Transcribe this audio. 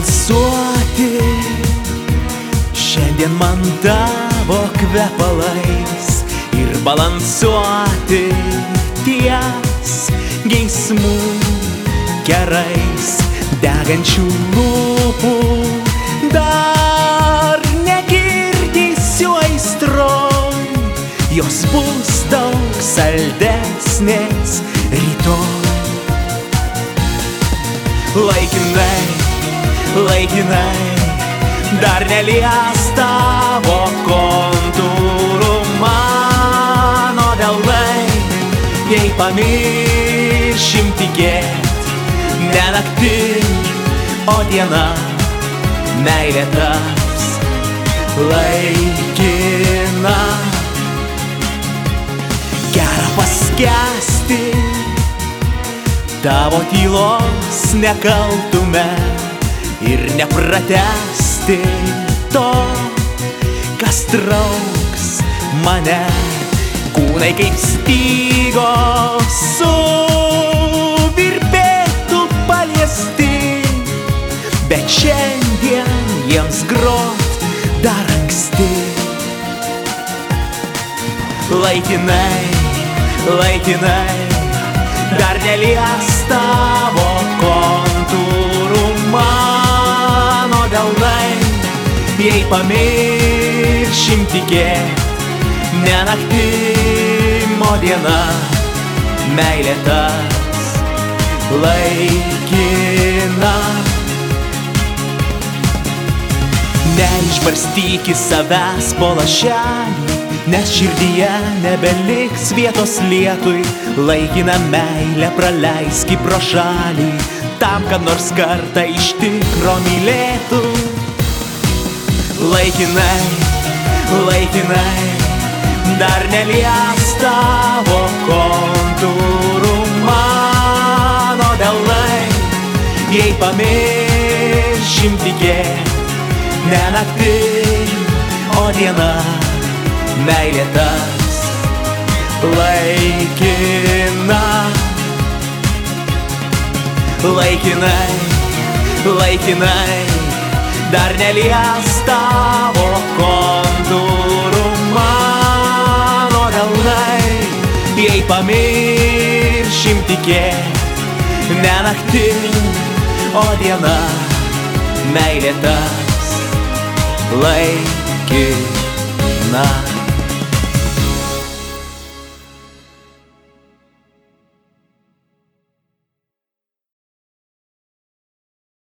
balansuoti šiandien man tavo kvepalais ir balansuoti ties geismų kerais degančių lūpų. Dar negirdysiu aistron, jos bus daug saldesnės rytoj. Laikinai, laikinai, dar nelies tavo kontūrų mano delnai. Jei pamiršim tikėt, ne naktim, o diena, meilė taps laikina. Gera paskęsti tavo tylos nekaltume ir nepratęsti to, kas trauks mane. Kūnai kaip stygos suvirpėtų paliesti, bet šiandien jiems grot dar anksti. Laikinai, laikinai, dar nelies tavo kontūrų mano delnai. Jei pamiršim tikėt, ne naktim, o diena, meilė taps laikina. Neišbarstyki savęs po lašelį, nes širdyje nebeliks vietos lietui. Laikiną meilę praleiski pro šalį, tam, kad nors kartą iš tikro mylėtų. Laikinai, laikinai, dar nelies tavo kontūrų mano delnai. Jei pamiršim tikėt, ne naktim, o diena, meilė taps laikina. Laikinai, laikinai, dar nelies tavo kontūrų mano delnai. Jei pamiršim tikėt, ne naktim, o diena, meilė taps laikina.